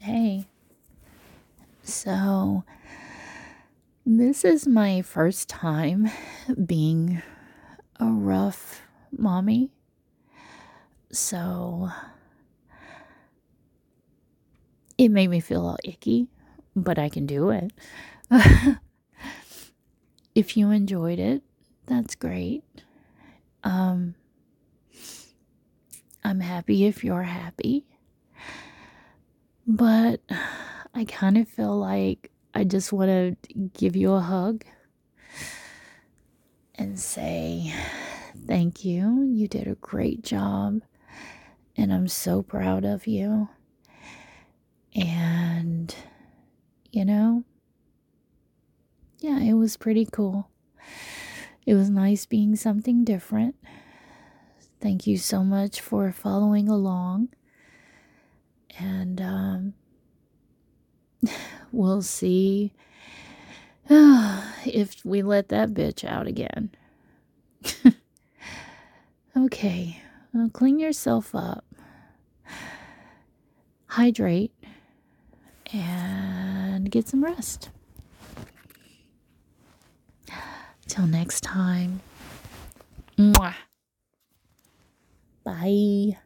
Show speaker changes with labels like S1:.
S1: Hey, so this is my first time being a rough mommy. So it made me feel all icky, but I can do it. If you enjoyed it, that's great. Um, I'm happy if you're happy, but I kind of feel like I just want to give you a hug and say thank you. You did a great job, and I'm so proud of you. And, you know, yeah, it was pretty cool. It was nice being something different. Thank you so much for following along. And we'll see if we let that bitch out again. Okay, well, clean yourself up, hydrate, and get some rest. Till next time. Mwah. Bye.